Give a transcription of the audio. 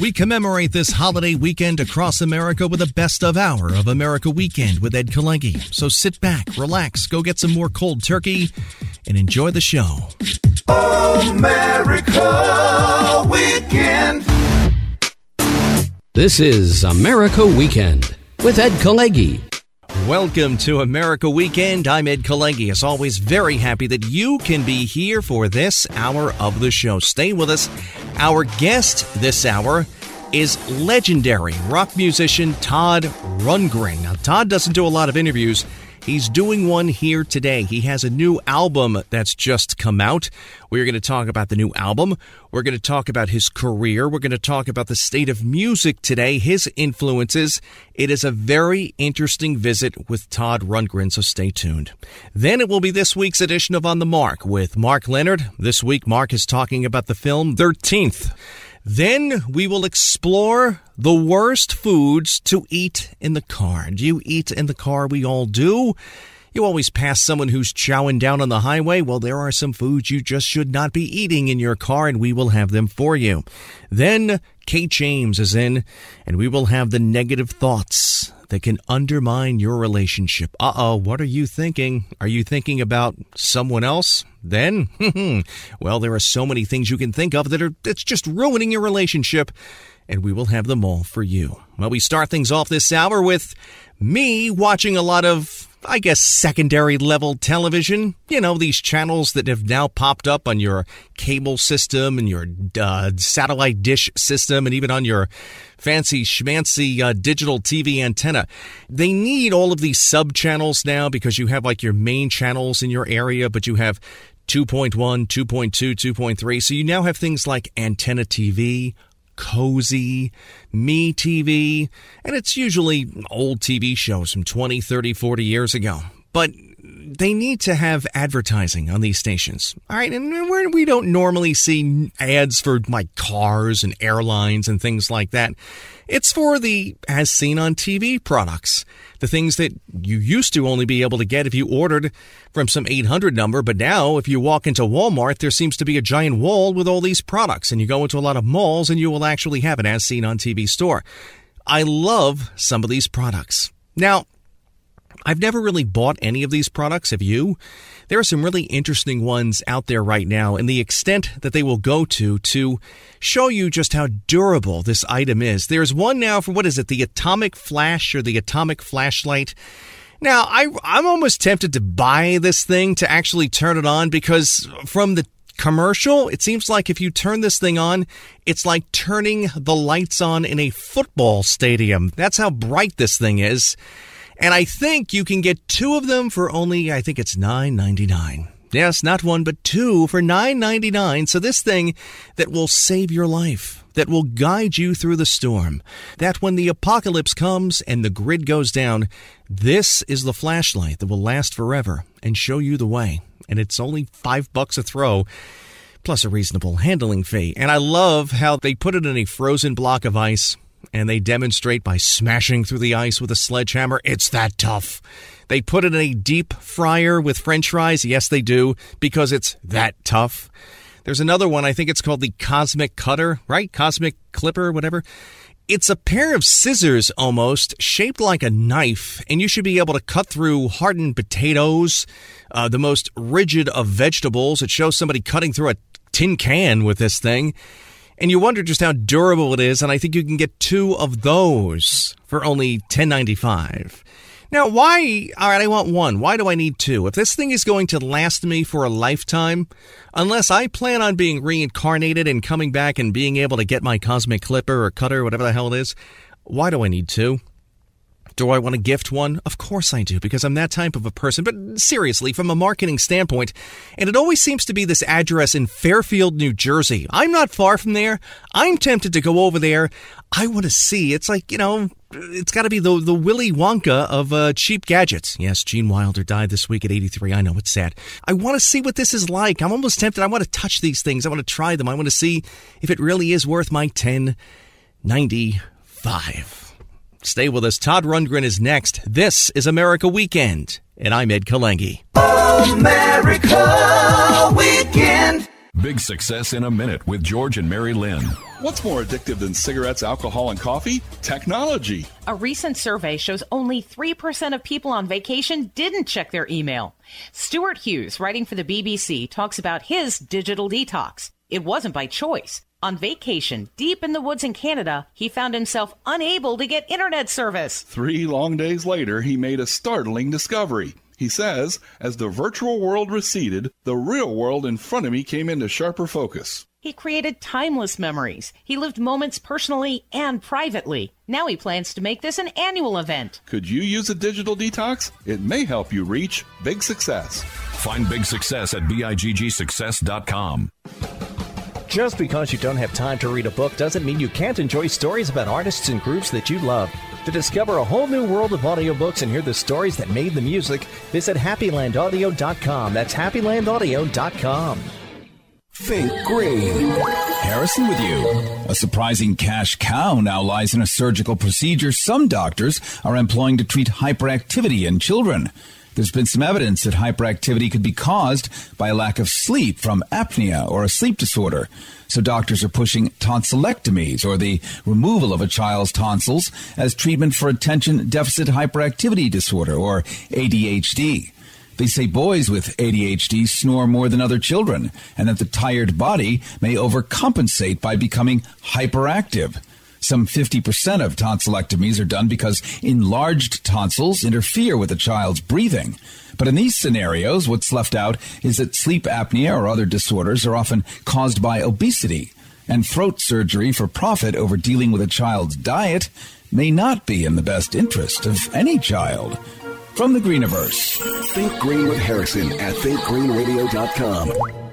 We commemorate this holiday weekend across America with a best of hour of America Weekend with Ed Kalengi. So sit back, relax, go get some more cold turkey, and enjoy the show. America Weekend. This is America Weekend with Ed Kalengi. Welcome to America Weekend. I'm Ed Kalengi. As always, very happy that you can be here for this hour of the show. Stay with us. Our guest this hour is legendary rock musician Todd Rundgren. Now, Todd doesn't do a lot of interviews. He's doing one here today. He has a new album that's just come out. We're going to talk about the new album. We're going to talk about his career. We're going to talk about the state of music today, his influences. It is a very interesting visit with Todd Rundgren, so stay tuned. Then it will be this week's edition of On the Mark with Mark Leonard. This week, Mark is talking about the film 13th. Then we will explore the worst foods to eat in the car. Do you eat in the car? We all do. You always pass someone who's chowing down on the highway. Well, there are some foods you just should not be eating in your car, and we will have them for you. Then Kate James is in, and we will have the negative thoughts that can undermine your relationship. What are you thinking? Are you thinking about someone else? Then, well, there are so many things you can think of that's just ruining your relationship, and we will have them all for you. Well, we start things off this hour with me watching a lot of, I guess, secondary level television. You know, these channels that have now popped up on your cable system and your satellite dish system and even on your fancy schmancy digital TV antenna. They need all of these sub-channels now because you have like your main channels in your area, but you have 2.1, 2.2, 2.3. So you now have things like Antenna TV, Cozy, Me TV, and it's usually old TV shows from 20, 30, 40 years ago. But they need to have advertising on these stations. All right, and we don't normally see ads for like cars and airlines and things like that. It's for the as seen on TV products. The things that you used to only be able to get if you ordered from some 800 number, but now if you walk into Walmart, there seems to be a giant wall with all these products, and you go into a lot of malls and you will actually have an as seen on TV store. I love some of these products. Now, I've never really bought any of these products, have you? There are some really interesting ones out there right now, and the extent that they will go to show you just how durable this item is. There's one now for, the Atomic Flash or the Atomic Flashlight. Now, I'm almost tempted to buy this thing to actually turn it on because from the commercial, it seems like if you turn this thing on, it's like turning the lights on in a football stadium. That's how bright this thing is. And I think you can get two of them for only, I think it's $9.99. Yes, not one, but two for $9.99. So this thing that will save your life, that will guide you through the storm, that when the apocalypse comes and the grid goes down, this is the flashlight that will last forever and show you the way. And it's only $5 a throw, plus a reasonable handling fee. And I love how they put it in a frozen block of ice, and they demonstrate by smashing through the ice with a sledgehammer. It's that tough. They put it in a deep fryer with French fries. Yes, they do, because it's that tough. There's another one, I think it's called the Cosmic Cutter, right? Cosmic Clipper, whatever. It's a pair of scissors almost, shaped like a knife, and you should be able to cut through hardened potatoes, the most rigid of vegetables. It shows somebody cutting through a tin can with this thing. And you wonder just how durable it is, and I think you can get two of those for only $10.95. Now, why? All right, I want one. Why do I need two? If this thing is going to last me for a lifetime, unless I plan on being reincarnated and coming back and being able to get my cosmic clipper or cutter, whatever the hell it is, why do I need two? Do I want to gift one? Of course I do, because I'm that type of a person. But seriously, from a marketing standpoint, and it always seems to be this address in Fairfield, New Jersey. I'm not far from there. I'm tempted to go over there. I want to see. It's like, it's got to be the Willy Wonka of cheap gadgets. Yes, Gene Wilder died this week at 83. I know, it's sad. I want to see what this is like. I'm almost tempted. I want to touch these things. I want to try them. I want to see if it really is worth my $10.95. Stay with us. Todd Rundgren is next. This is America Weekend, and I'm Ed Kalengi. America Weekend. Big Success in a Minute with George and Mary Lynn. What's more addictive than cigarettes, alcohol, and coffee? Technology. A recent survey shows only 3% of people on vacation didn't check their email. Stuart Hughes, writing for the BBC, talks about his digital detox. It wasn't by choice. On vacation, deep in the woods in Canada, he found himself unable to get internet service. 3 long days later, he made a startling discovery. He says, as the virtual world receded, the real world in front of me came into sharper focus. He created timeless memories. He lived moments personally and privately. Now he plans to make this an annual event. Could you use a digital detox? It may help you reach big success. Find Big Success at BIGGSuccess.com. Just because you don't have time to read a book doesn't mean you can't enjoy stories about artists and groups that you love. To discover a whole new world of audiobooks and hear the stories that made the music, visit HappyLandAudio.com. That's HappyLandAudio.com. Think green. Harrison with you. A surprising cash cow now lies in a surgical procedure some doctors are employing to treat hyperactivity in children. There's been some evidence that hyperactivity could be caused by a lack of sleep from apnea or a sleep disorder. So doctors are pushing tonsillectomies, or the removal of a child's tonsils, as treatment for attention deficit hyperactivity disorder, or ADHD. They say boys with ADHD snore more than other children, and that the tired body may overcompensate by becoming hyperactive. Some 50% of tonsillectomies are done because enlarged tonsils interfere with a child's breathing. But in these scenarios, what's left out is that sleep apnea or other disorders are often caused by obesity, and throat surgery for profit over dealing with a child's diet may not be in the best interest of any child. From the Greeniverse. Think Green with Harrison at thinkgreenradio.com.